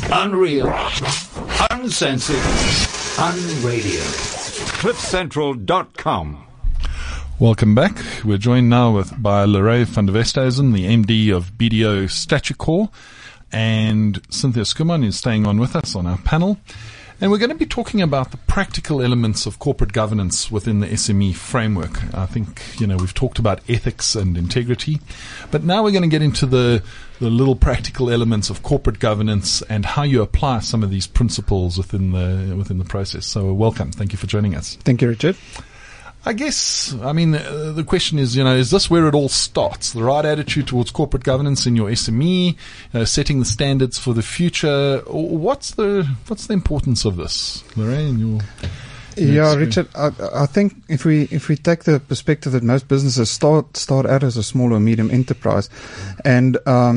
Unreal, uncensored, unradio. CliffCentral.com. Welcome back. We're joined now by Lorraine van der Westhuizen, the MD of BDO StatuCore, and Cynthia Skuman is staying on with us on our panel. And we're going to be talking about the practical elements of corporate governance within the SME framework. I think, we've talked about ethics and integrity, but now we're going to get into the little practical elements of corporate governance and how you apply some of these principles within the process. So welcome. Thank you for joining us. Thank you, Richard. I guess, the question is, is this where it all starts? The right attitude towards corporate governance in your SME, setting the standards for the future. What's the importance of this, Lorraine? Yeah, Richard, I think if we take the perspective that most businesses start out as a small or medium enterprise, and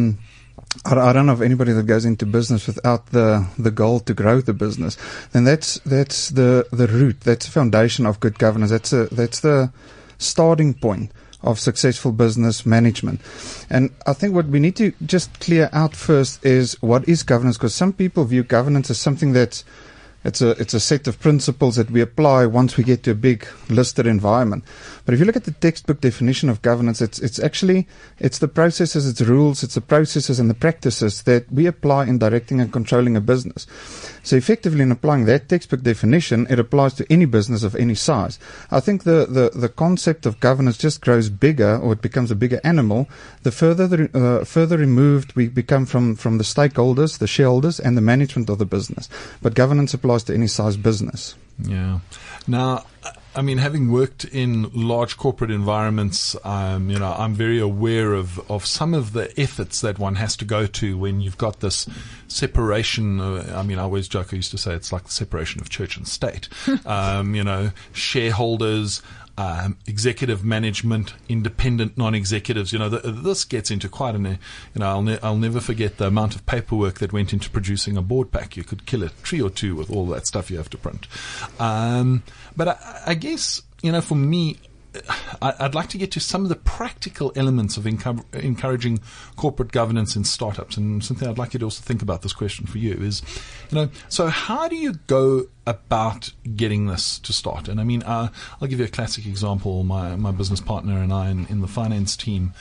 I don't know of anybody that goes into business without the goal to grow the business, then that's the root, that's the foundation of good governance. That's the starting point of successful business management. And I think what we need to just clear out first is what is governance, because some people view governance as something that's it's a set of principles that we apply once we get to a big listed environment. But if you look at the textbook definition of governance, it's the processes, it's rules, it's the processes and the practices that we apply in directing and controlling a business. So effectively, in applying that textbook definition, it applies to any business of any size. I think the concept of governance just grows bigger, or it becomes a bigger animal, the further removed we become from the stakeholders, the shareholders, and the management of the business. But governance applies to any size business. Yeah. Now, having worked in large corporate environments, I'm very aware of some of the efforts that one has to go to when you've got this separation. I always joke, I used to say it's like the separation of church and state. Shareholders, executive management, independent non-executives. This gets into quite an. I'll never forget the amount of paperwork that went into producing a board pack. You could kill a tree or two with all that stuff you have to print. But I guess, for me, I'd like to get to some of the practical elements of encouraging corporate governance in startups. And Cynthia, I'd like you to also think about this question for you is, so how do you go about getting this to start? And I'll give you a classic example. My business partner and I in the finance team,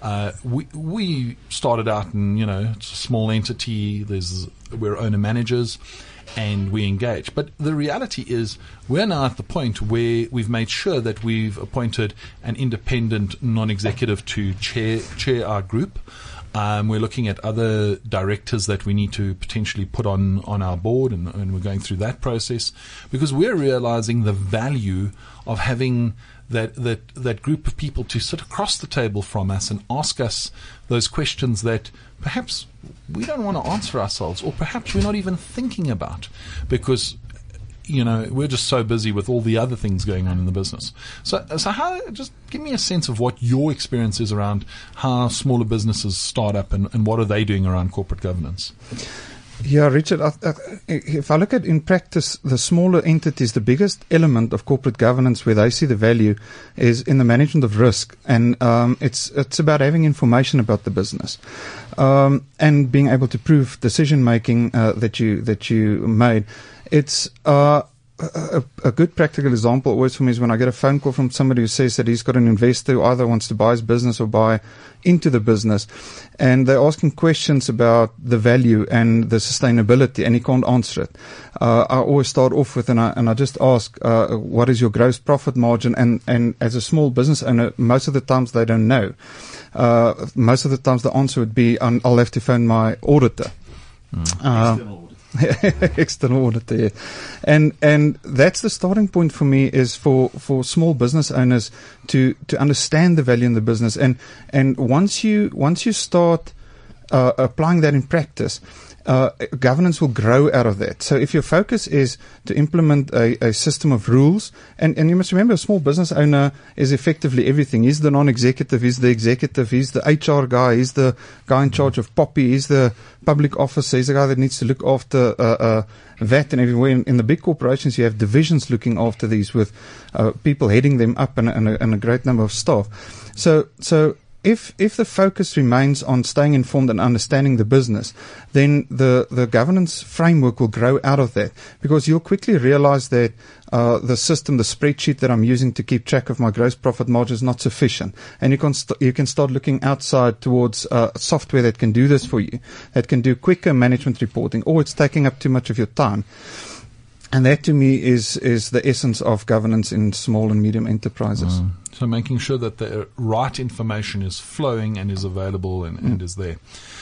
we started out in, it's a small entity. We're owner managers. And we engage. But the reality is we're now at the point where we've made sure that we've appointed an independent non-executive to chair our group. We're looking at other directors that we need to potentially put on our board, and we're going through that process because we're realizing the value of having that group of people to sit across the table from us and ask us those questions that perhaps we don't want to answer ourselves, or perhaps we're not even thinking about because we're just so busy with all the other things going on in the business. So just give me a sense of what your experience is around how smaller businesses start up and what are they doing around corporate governance? Yeah, Richard, if I look at in practice, the smaller entities, the biggest element of corporate governance where they see the value is in the management of risk. And it's about having information about the business and being able to prove decision-making that you made. It's a good practical example always for me is when I get a phone call from somebody who says that he's got an investor who either wants to buy his business or buy into the business, and they're asking questions about the value and the sustainability, and he can't answer it. I always start off with, and I just ask, what is your gross profit margin? And as a small business owner, most of the times they don't know. Most of the times the answer would be, I'll have to phone my auditor. External auditor, yeah. And that's the starting point for me is for small business owners to understand the value in the business. And once you start applying that in practice, governance will grow out of that. So if your focus is to implement a system of rules, and you must remember a small business owner is effectively everything. He's the non-executive, he's the executive, he's the HR guy, he's the guy in charge of Poppy, he's the public officer, he's the guy that needs to look after VAT and everywhere. In the big corporations, you have divisions looking after these with people heading them up and a great number of staff. So if the focus remains on staying informed and understanding the business, then the governance framework will grow out of that, because you'll quickly realize that the system, the spreadsheet that I'm using to keep track of my gross profit margin is not sufficient. And you can start looking outside towards software that can do this for you, that can do quicker management reporting, or it's taking up too much of your time. And that, to me, is the essence of governance in small and medium enterprises. So making sure that the right information is flowing and is available and is there.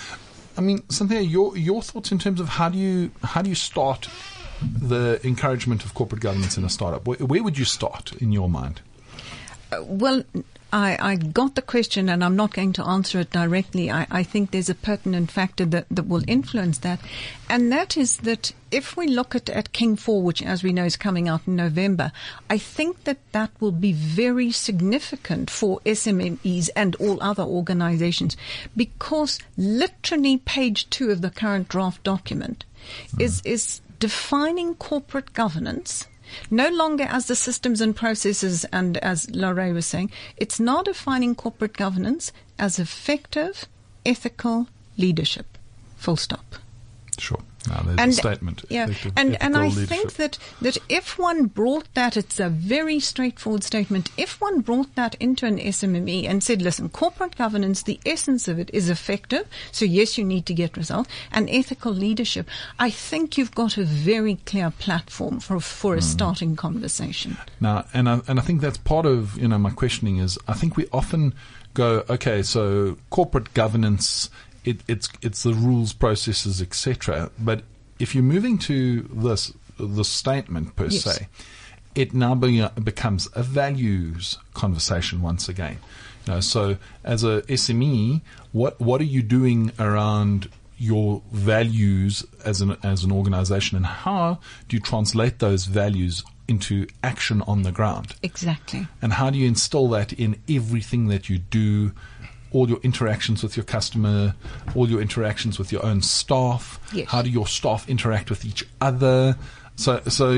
I mean, Cynthia, your thoughts in terms of how do you start the encouragement of corporate governance in a startup? Where would you start in your mind? Well, I got the question, and I'm not going to answer it directly. I think there's a pertinent factor that will influence that, and that is that if we look at King 4, which, as we know, is coming out in November, I think that will be very significant for SMMEs and all other organizations, because literally page 2 of the current draft document is defining corporate governance no longer as the systems and processes, and as Lorraine was saying, it's now defining corporate governance as effective, ethical leadership. Full stop. Sure. Now, there's a statement. Yeah, and I think that if one brought that, it's a very straightforward statement. If one brought that into an SMME and said, listen, corporate governance, the essence of it is effective. So yes, you need to get results, and ethical leadership. I think you've got a very clear platform for a starting conversation. Now, and I think that's part of, my questioning is, I think we often go, okay, so corporate governance, it's the rules, processes, etc. But if you're moving to the statement per se, it now becomes a values conversation once again. So as a SME, what are you doing around your values as an organization, and how do you translate those values into action on the ground? Exactly. And how do you instill that in everything that you do? All your interactions with your customer, all your interactions with your own staff. Yes. How do your staff interact with each other? So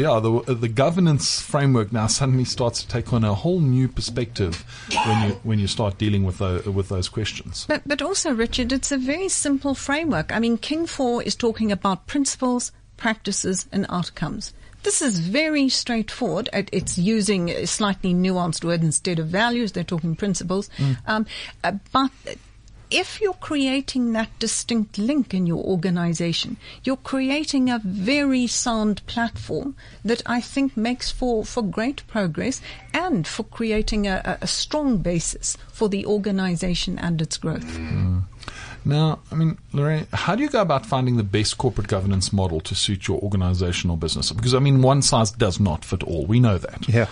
the governance framework now suddenly starts to take on a whole new perspective when you start dealing with those questions. But also, Richard, it's a very simple framework. I mean, King 4 is talking about principles, practices, and outcomes. This is very straightforward. It's using a slightly nuanced word instead of values. They're talking principles. But if you're creating that distinct link in your organization, you're creating a very sound platform that I think makes for great progress and for creating a strong basis for the organization and its growth. Now, I mean, Lorraine, how do you go about finding the best corporate governance model to suit your organizational business? Because, I mean, one size does not fit all. We know that. Yeah.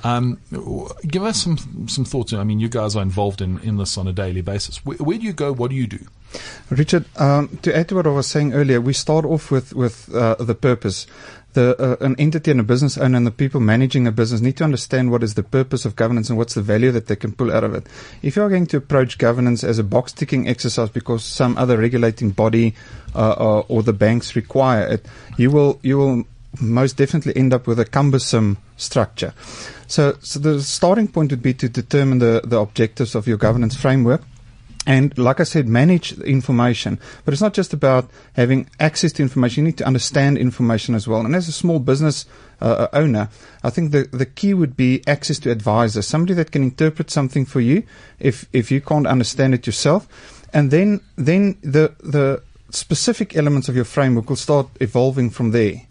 Give us some thoughts. I mean, you guys are involved in this on a daily basis. Where do you go? What do you do? Richard, to add to what I was saying earlier, we start off with the purpose. An entity and a business owner and the people managing a business need to understand what is the purpose of governance and what's the value that they can pull out of it. If you are going to approach governance as a box-ticking exercise because some other regulating body or the banks require it, you will most definitely end up with a cumbersome structure. So the starting point would be to determine the objectives of your governance framework. And like I said, manage the information. But it's not just about having access to information. You need to understand information as well. And as a small business owner, I think the key would be access to advisors, somebody that can interpret something for you if you can't understand it yourself. And then the specific elements of your framework will start evolving from there.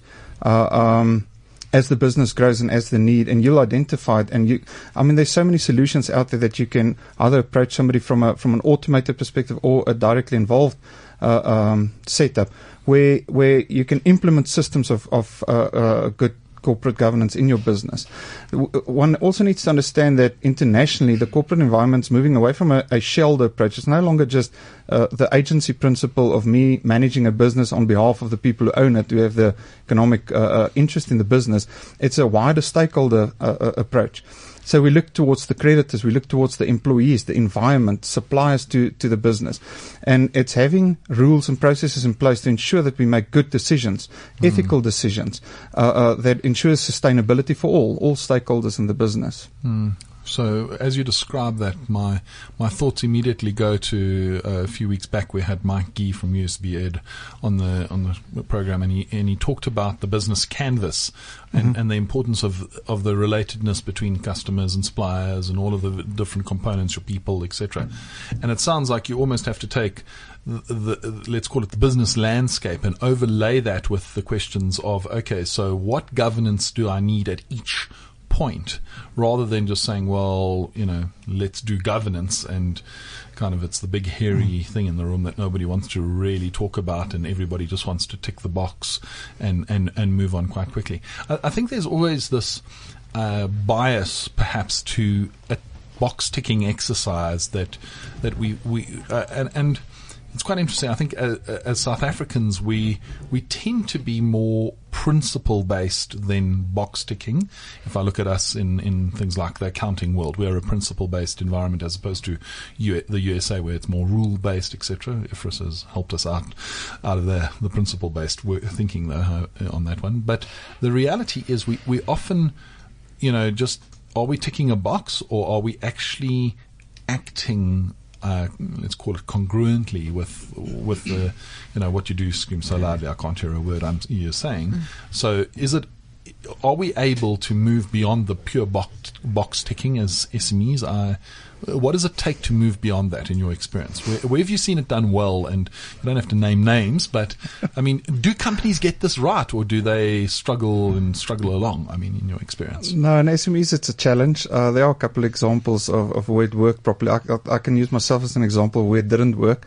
As the business grows and as the need, and you'll identify it. And there's so many solutions out there that you can either approach somebody from an automated perspective or a directly involved setup, where you can implement systems of good corporate governance in your business. One also needs to understand that internationally, the corporate environment's moving away from a shareholder approach. It's no longer just the agency principle of me managing a business on behalf of the people who own it, who have the economic interest in the business. It's a wider stakeholder approach. So we look towards the creditors, we look towards the employees, the environment, suppliers to the business. And it's having rules and processes in place to ensure that we make good decisions, ethical decisions, that ensures sustainability for all stakeholders in the business. So as you describe that, my thoughts immediately go to a few weeks back. We had Mike Gee from USB Ed on the program, and he talked about the business canvas and the importance of the relatedness between customers and suppliers and all of the different components, your people, etc. And it sounds like you almost have to take let's call it the business landscape and overlay that with the questions of, okay, so what governance do I need at each point, rather than just saying, well, let's do governance, and kind of it's the big hairy thing in the room that nobody wants to really talk about, and everybody just wants to tick the box and move on quite quickly. I think there's always this bias, perhaps, to a box ticking exercise that we and it's quite interesting. I think as South Africans, we tend to be more principle-based than box-ticking. If I look at us in things like the accounting world, we're a principle-based environment as opposed to the USA, where it's more rule-based, etc. IFRS has helped us out of the principle-based thinking though, on that one. But the reality is we often, just, are we ticking a box, or are we actually acting let's call it congruently with the what you do screams so loudly I can't hear a word you're saying. So are we able to move beyond the pure box ticking as SMEs? What does it take to move beyond that in your experience? Where have you seen it done well? And you don't have to name names, but I mean, do companies get this right, or do they struggle along? I mean, in your experience? No, in SMEs it's a challenge. There are a couple of examples of where it worked properly. I can use myself as an example where it didn't work.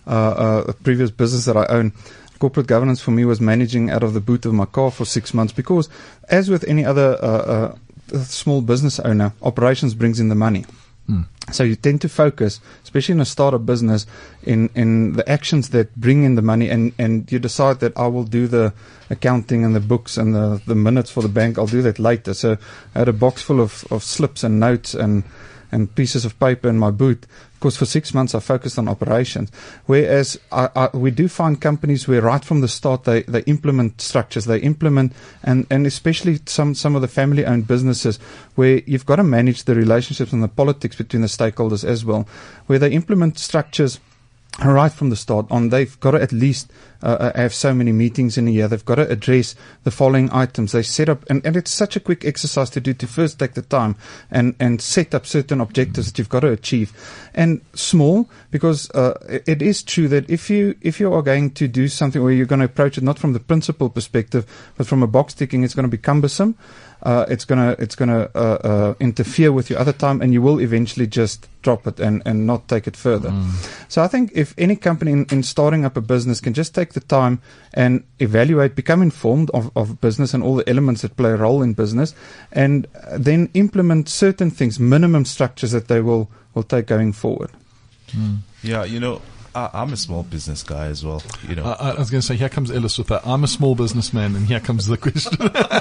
A previous business that I own, corporate governance for me was managing out of the boot of my car for 6 months, because as with any other small business owner, operations brings in the money. So you tend to focus, especially in a startup business, in the actions that bring in the money, and you decide that I will do the accounting and the books and the minutes for the bank. I'll do that later. So I had a box full of slips and notes and pieces of paper in my boot. Of course, for 6 months I focused on operations. Whereas we do find companies where right from the start they implement structures, they implement, and especially some of the family-owned businesses where you've got to manage the relationships and the politics between the stakeholders as well, where they implement structures right from the start on. They've got to at least have so many meetings in a year. They've got to address the following items. They set up, and it's such a quick exercise to do, to first take the time and set up certain objectives that you've got to achieve. And small, because it is true that if you are going to do something where you're going to approach it not from the principal perspective, but from a box ticking, it's going to be cumbersome. It's gonna interfere with your other time, and you will eventually just drop it and not take it further. So I think if any company in starting up a business can just take the time and evaluate, become informed of business and all the elements that play a role in business, and then implement certain things, minimum structures that they will take going forward. Yeah, I'm a small business guy as well. I was going to say, here comes Ellis with that. I'm a small businessman, and here comes the question.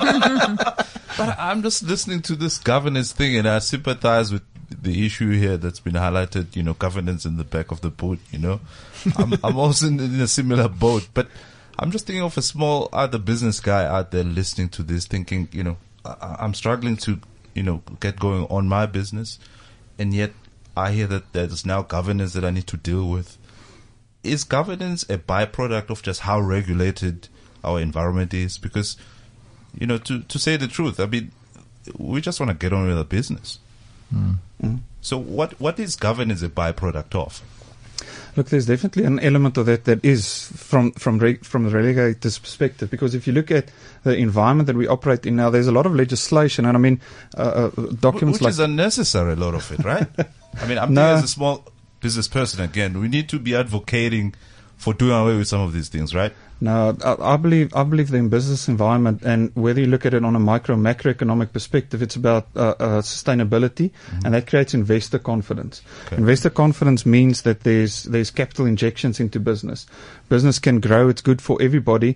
But I'm just listening to this governance thing, and I sympathize with the issue here that's been highlighted. Governance in the back of the boat. I'm also in a similar boat, but I'm just thinking of a small other business guy out there listening to this, thinking, I'm struggling to, get going on my business, and yet I hear that there's now governance that I need to deal with. Is governance a byproduct of just how regulated our environment is? Because, to say the truth, I mean, we just want to get on with the business. So what is governance a byproduct of? Look, there's definitely an element of that is from the regulator's perspective, because if you look at the environment that we operate in now, there's a lot of legislation, and I mean, documents which is unnecessary, a lot of it, right? I mean, I'm thinking as a small business person, again, we need to be advocating for doing away with some of these things, right? No, I believe that in business environment, and whether you look at it on a macroeconomic perspective, it's about sustainability, and that creates investor confidence. Okay. Investor confidence means that there's capital injections into business. Business can grow; it's good for everybody.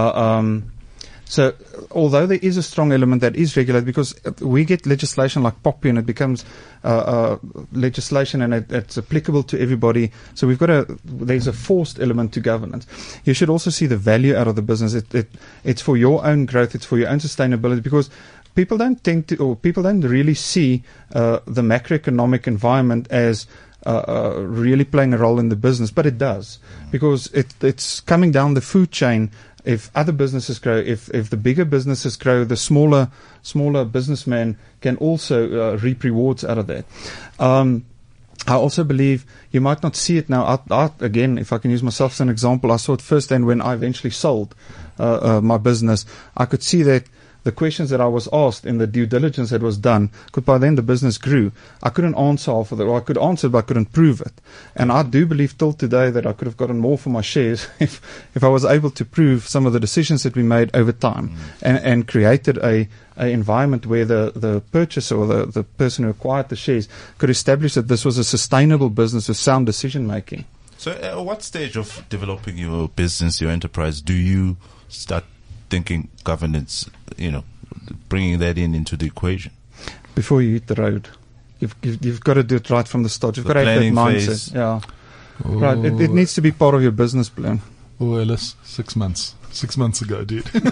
So, although there is a strong element that is regulated, because we get legislation like POPI and it becomes legislation and it's applicable to everybody. So there's a forced element to governance. You should also see the value out of the business. It's for your own growth. It's for your own sustainability, because people don't really see the macroeconomic environment as really playing a role in the business, but it does, because it's coming down the food chain. If other businesses grow, if the bigger businesses grow, the smaller businessman can also reap rewards out of that. I also believe you might not see it now. Again, if I can use myself as an example, I saw it firsthand when I eventually sold my business. I could see that the questions that I was asked in the due diligence that was done, because by then the business grew, I couldn't answer half of it, or I could answer but I couldn't prove it. And I do believe till today that I could have gotten more for my shares if I was able to prove some of the decisions that we made over time and created a environment where the purchaser or the person who acquired the shares could establish that this was a sustainable business with sound decision making. So at what stage of developing your business, your enterprise, do you start thinking governance, bringing that into the equation? Before you hit the road, you've got to do it right from the start. You've got to have that mindset. Phase. Yeah, right. It needs to be part of your business plan. Oh, Ellis, 6 months. 6 months ago, dude. But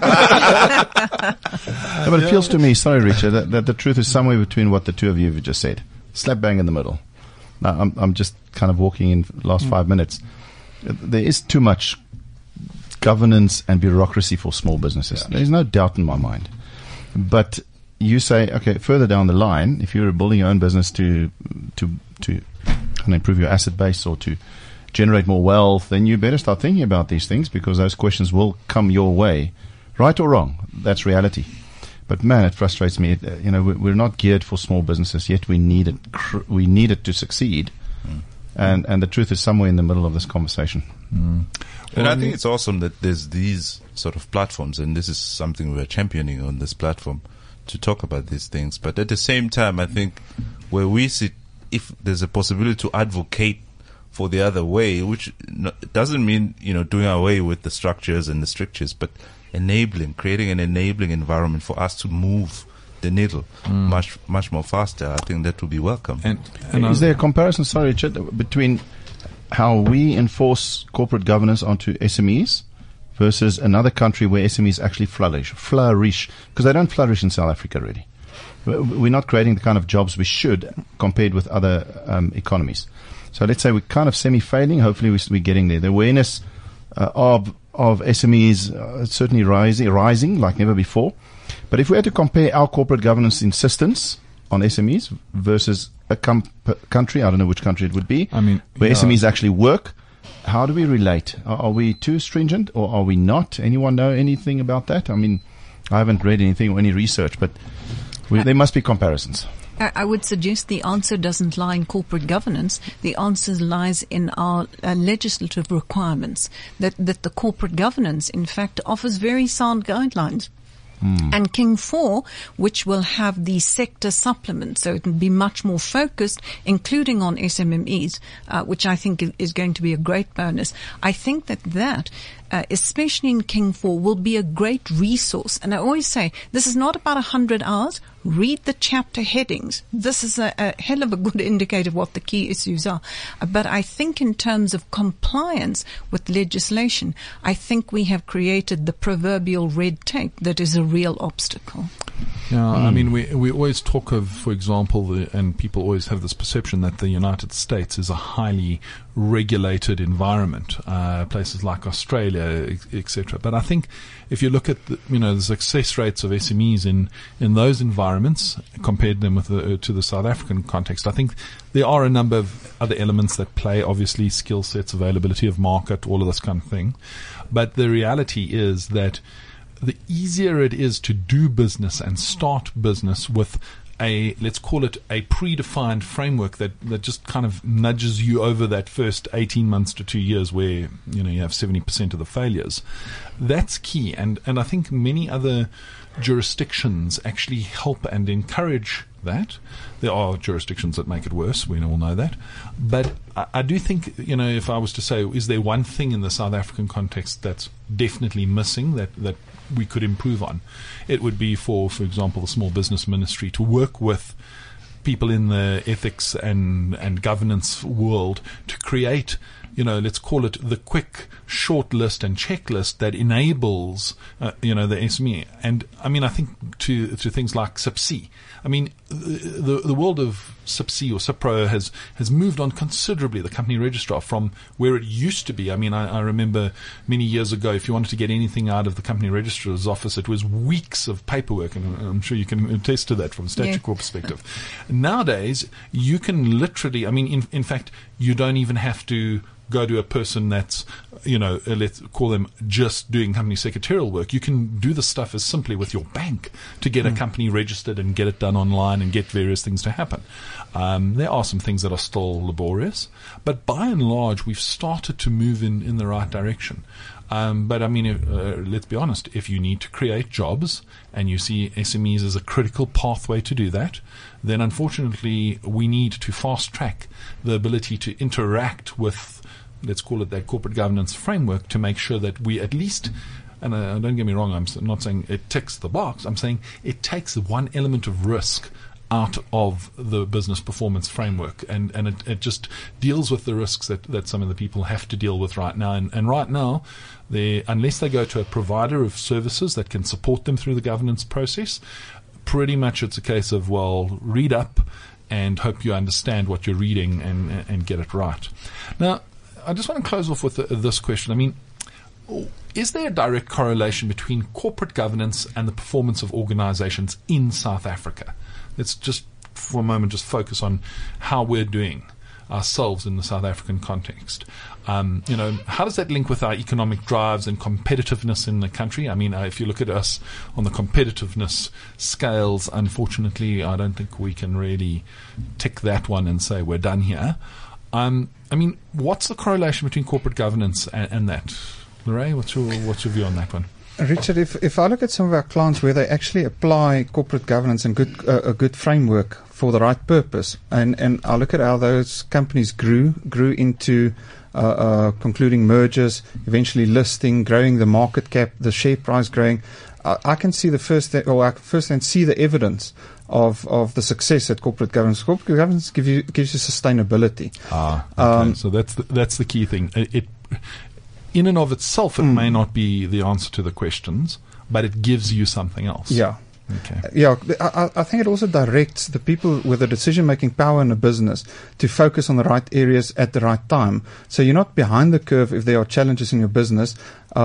it feels to me, sorry, Richard, that the truth is somewhere between what the two of you have just said. Slap bang in the middle. Now, I'm just kind of walking in the last 5 minutes. There is too much governance and bureaucracy for small businesses. Yeah. There's no doubt in my mind. But you say, okay, further down the line, if you're building your own business to improve your asset base or to generate more wealth, then you better start thinking about these things, because those questions will come your way, right or wrong. That's reality. But man, it frustrates me. We're not geared for small businesses yet. We need it. We need it to succeed. And the truth is somewhere in the middle of this conversation. And I think it's awesome that there's these sort of platforms, and this is something we're championing on this platform, to talk about these things. But at the same time, I think where we sit, if there's a possibility to advocate for the other way, which doesn't mean, doing away with the structures and the strictures, but creating an enabling environment for us to move the needle much more faster, I think that would be welcome. And is there a comparison, sorry, Richard, between how we enforce corporate governance onto SMEs versus another country where SMEs actually flourish, because they don't flourish in South Africa really. We're not creating the kind of jobs we should compared with other economies. So let's say we're kind of semi-failing. Hopefully we're getting there. The awareness of SMEs certainly rising like never before. But if we had to compare our corporate governance insistence on SMEs versus a country, I don't know which country it would be, where SMEs actually work, how do we relate? Are we too stringent or are we not? Anyone know anything about that? I haven't read anything or any research, but there must be comparisons. I would suggest the answer doesn't lie in corporate governance. The answer lies in our legislative requirements, that the corporate governance, in fact, offers very sound guidelines. And King 4, which will have the sector supplement, so it will be much more focused, including on SMMEs, which I think is going to be a great bonus. I think that especially in King 4, will be a great resource. And I always say, this is not about 100 hours. Read the chapter headings. This is a hell of a good indicator of what the key issues are. But I think in terms of compliance with legislation, I think we have created the proverbial red tape that is a real obstacle. Yeah, we always talk of, for example, and people always have this perception that the United States is a highly regulated environment, places like Australia, etc. But I think if you look at the success rates of SMEs in those environments, compared them with to the South African context, I think there are a number of other elements that play. Obviously, skill sets, availability of market, all of this kind of thing. But the reality is that the easier it is to do business and start business with let's call it a predefined framework that just kind of nudges you over that first 18 months to 2 years where, you have 70% of the failures. That's key. And I think many other jurisdictions actually help and encourage that. There are jurisdictions that make it worse. We all know that. But I do think, if I was to say, is there one thing in the South African context that's definitely missing that we could improve on? It would be for example, the Small Business Ministry to work with people in the ethics and governance world to create let's call it the quick short list and checklist that enables, the SME. And I mean, I think to things like SIPC. I mean, the world of SIPC or SIPRO has moved on considerably, the company registrar, from where it used to be. I mean, I remember many years ago, if you wanted to get anything out of the company registrar's office, it was weeks of paperwork, and I'm sure you can attest to that from a statutory perspective. Nowadays, you can literally, I mean, in fact, you don't even have to go to a person that's, let's call them just doing company secretarial work. You can do the stuff as simply with your bank to get a company registered and get it done online and get various things to happen. There are some things that are still laborious, but by and large, we've started to move in the right direction. But I mean, let's be honest, if you need to create jobs and you see SMEs as a critical pathway to do that, then unfortunately we need to fast track the ability to interact with, let's call it that corporate governance framework, to make sure that we at least, and don't get me wrong, I'm not saying it ticks the box, I'm saying it takes one element of risk out of the business performance framework, and it just deals with the risks that some of the people have to deal with right now. And right now, unless they go to a provider of services that can support them through the governance process, pretty much it's a case of, well, read up and hope you understand what you're reading and get it right. Now, I just want to close off with this question. I mean, is there a direct correlation between corporate governance and the performance of organizations in South Africa? Let's just, for a moment, just focus on how we're doing ourselves in the South African context. How does that link with our economic drives and competitiveness in the country? I mean, if you look at us on the competitiveness scales, unfortunately, I don't think we can really tick that one and say we're done here. I mean, what's the correlation between corporate governance and that? Lorraine, what's your view on that one? Richard, if I look at some of our clients where they actually apply corporate governance and a good framework for the right purpose, and I look at how those companies grew into concluding mergers, eventually listing, growing the market cap, the share price growing, I can see I can see the evidence of the success at corporate governance. Corporate governance gives you sustainability. Okay. So that's the key thing. It in and of itself, it may not be the answer to the questions, but it gives you something else. Yeah. Okay. Yeah, I think it also directs the people with the decision-making power in a business to focus on the right areas at the right time. So you're not behind the curve if there are challenges in your business.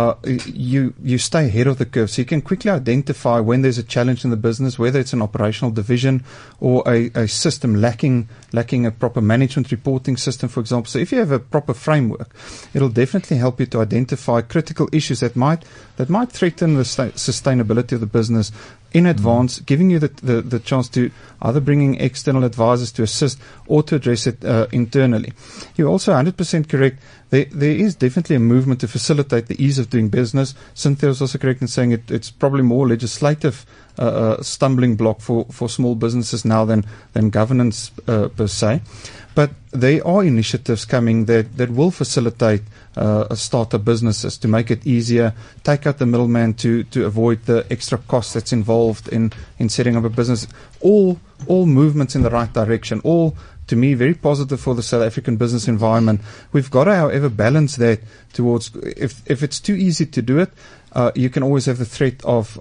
You stay ahead of the curve, so you can quickly identify when there's a challenge in the business, whether it's an operational division or a system lacking a proper management reporting system, for example. So if you have a proper framework, it'll definitely help you to identify critical issues that might threaten the sustainability of the business in advance, giving you the chance to either bringing external advisors to assist or to address it internally. You're also 100% correct. There is definitely a movement to facilitate the ease of doing business. Cynthia was also correct in saying it's probably more legislative stumbling block for small businesses now than governance per se. But there are initiatives coming that will facilitate startup businesses to make it easier, take out the middleman to avoid the extra cost that's involved in setting up a business. All movements in the right direction. All, to me, very positive for the South African business environment. We've got to, however, balance that towards, if it's too easy to do it, you can always have the threat of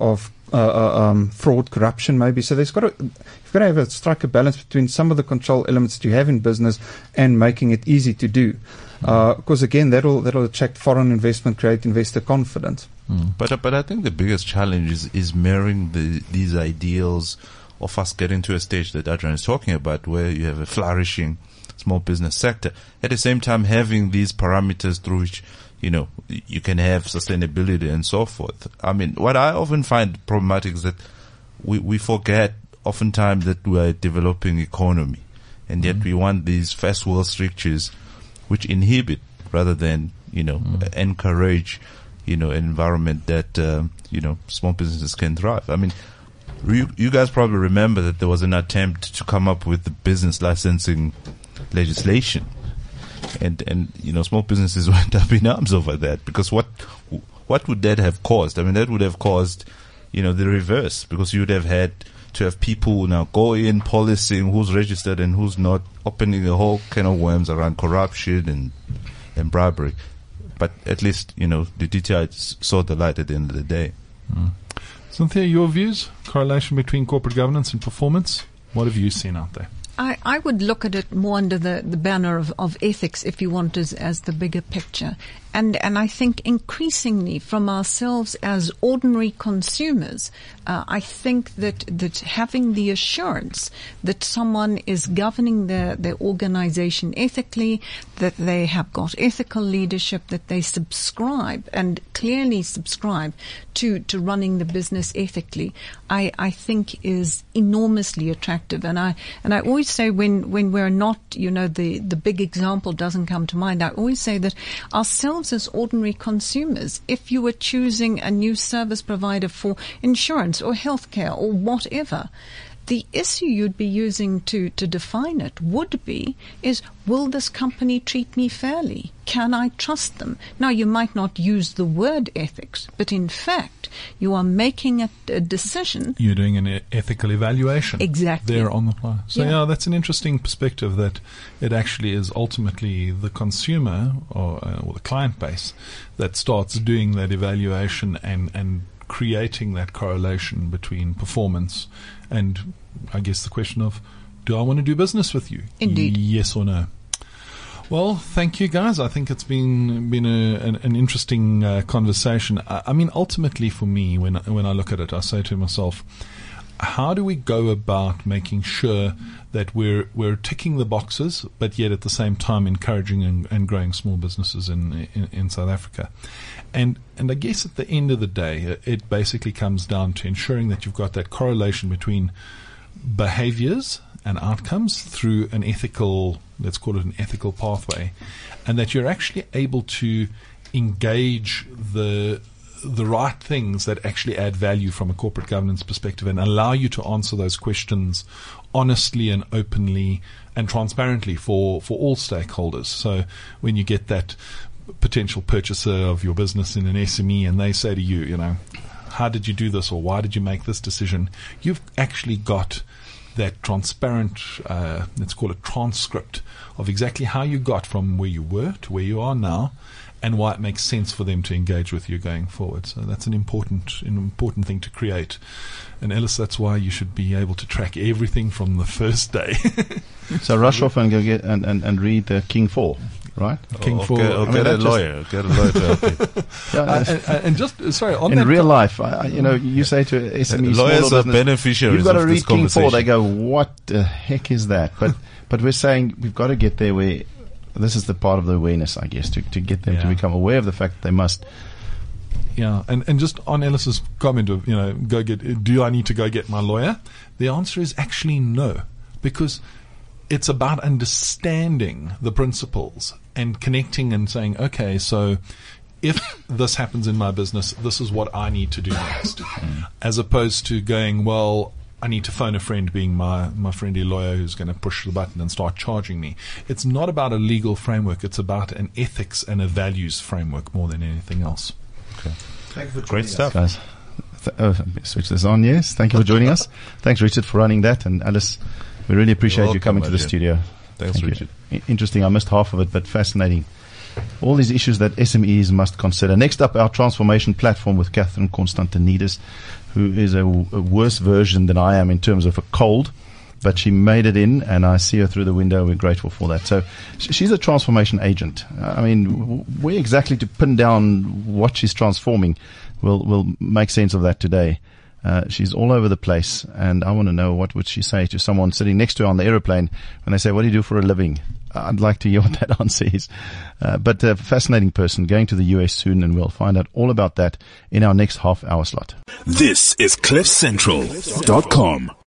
fraud, corruption, maybe. So you've got to strike a balance between some of the control elements that you have in business and making it easy to do. Because again, that'll attract foreign investment, create investor confidence. But I think the biggest challenge is mirroring these ideals of us getting to a stage that Adrian is talking about, where you have a flourishing small business sector. At the same time, having these parameters through which you can have sustainability and so forth. I mean, what I often find problematic is that we forget oftentimes that we are a developing economy, and yet we want these first world strictures which inhibit rather than, encourage, an environment that, small businesses can thrive. I mean, you guys probably remember that there was an attempt to come up with the business licensing legislation. And small businesses went up in arms over that, because what would that have caused? I mean, that would have caused, the reverse, because you would have had to have people now go in policing who's registered and who's not, opening a whole can of worms around corruption and bribery. But at least, the DTI saw the light at the end of the day. Cynthia, your views? Correlation between corporate governance and performance? What have you seen out there? I would look at it more under the banner of ethics, if you want, as the bigger picture. And I think increasingly from ourselves as ordinary consumers, I think that having the assurance that someone is governing their organization ethically, that they have got ethical leadership, that they subscribe and clearly subscribe to running the business ethically, I think is enormously attractive. And I always say when we're not, the big example doesn't come to mind, I always say that ourselves as ordinary consumers, if you were choosing a new service provider for insurance or healthcare or whatever, the issue you'd be using to define it would be is, will this company treat me fairly? Can I trust them? Now, you might not use the word ethics, but in fact, you are making a decision. You're doing an ethical evaluation. Exactly. There on the fly. So, Yeah. that's an interesting perspective, that it actually is ultimately the consumer or the client base that starts doing that evaluation and creating that correlation between performance and, I guess, the question of, do I want to do business with you? Indeed. Yes or no? Well, thank you, guys. I think it's been an interesting conversation. I mean, ultimately for me, when I look at it, I say to myself, how do we go about making sure that we're ticking the boxes, but yet at the same time encouraging and growing small businesses in South Africa? And I guess at the end of the day, it basically comes down to ensuring that you've got that correlation between behaviors and outcomes through an ethical, let's call it an ethical pathway, and that you're actually able to engage the right things that actually add value from a corporate governance perspective and allow you to answer those questions honestly and openly and transparently for all stakeholders. So when you get that potential purchaser of your business in an SME and they say to you, how did you do this, or why did you make this decision? You've actually got that transparent, let's call it transcript of exactly how you got from where you were to where you are now, and why it makes sense for them to engage with you going forward. So that's an important thing to create. And Ellis, that's why you should be able to track everything from the first day. So rush off and go get and read the King 4, right? King for Get a lawyer to help you. Yeah, and just sorry on in that real life, you say to SMEs, Lawyers smaller are business, beneficiaries you've got to of read this King 4. They conversation. go, what the heck is that? But we're saying we've got to get there where this is the part of the awareness, I guess, to get them to become aware of the fact that they must. Yeah, and just on Ellis's comment of, do I need to go get my lawyer? The answer is actually no, because it's about understanding the principles and connecting and saying, okay, so if this happens in my business, this is what I need to do next, as opposed to going, well, I need to phone a friend, being my friendly lawyer who's going to push the button and start charging me. It's not about a legal framework. It's about an ethics and a values framework more than anything else. Okay. Thank you for Great stuff. Guys, switch this on, yes. Thank you for joining us. Thanks, Richard, for running that. And Alice, we really appreciate You're you coming welcome, to the Ajay. studio. Thanks, Thank you. Richard. Interesting. I missed half of it, but fascinating. All these issues that SMEs must consider. Next up, our transformation platform with Catherine Constantinidis, who is a worse version than I am in terms of a cold, but she made it in, and I see her through the window. We're grateful for that. So she's a transformation agent. I mean, where exactly to pin down what she's transforming, we'll make sense of that today. She's all over the place, and I want to know, what would she say to someone sitting next to her on the aeroplane when they say, what do you do for a living? I'd like to hear what that answer is. But a fascinating person, going to the US soon, and we'll find out all about that in our next half-hour slot. This is CliffCentral.com.